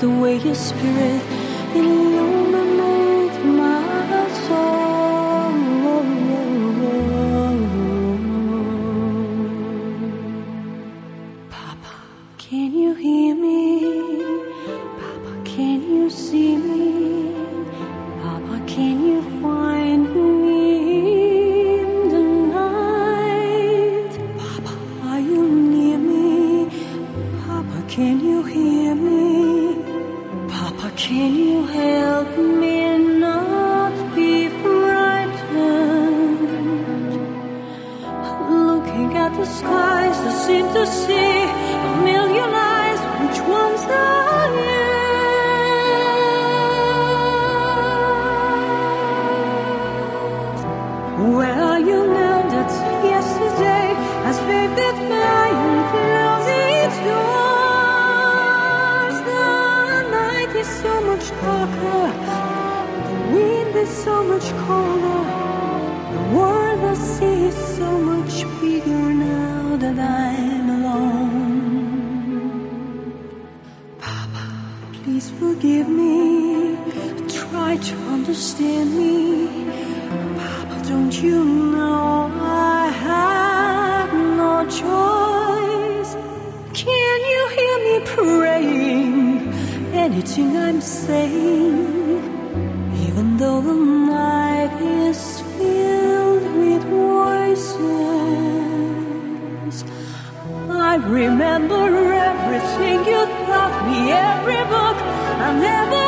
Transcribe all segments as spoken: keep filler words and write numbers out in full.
the way your spirit illuminates my soul. Papa, can you hear me? Papa, can you see me? Papa, can you find me in the night? Papa, are you near me? Papa, can you hear me? Papa, can you help me not be frightened? Looking at the skies, I seem to see a million eyes. Which ones are yours? Where are you now that yesterday has faded by and closed its doors? The night is so much darker, the wind is so much colder, the world I see is so much bigger now that I'm alone. Papa, please forgive me, try to understand me. Papa, don't you know I have no choice? Can you hear me praying anything I'm saying? Even though the night is filled with voices, I remember everything you taught me, every book I never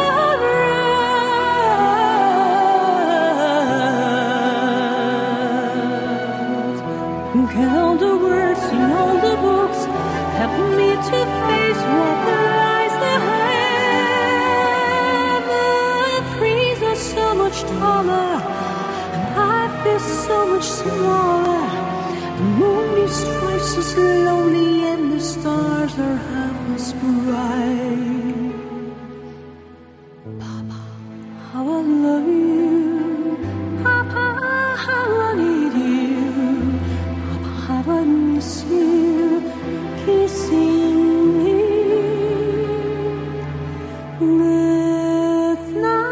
read. Can all the words in all the books help me to face what lies ahead? The trees are so much taller, and I feel so much smaller. The moon is twice as lonely, and the stars are half as bright. Papa, how I love you. Papa, how I need you. Papa, how I miss you. Kissing me. Good night.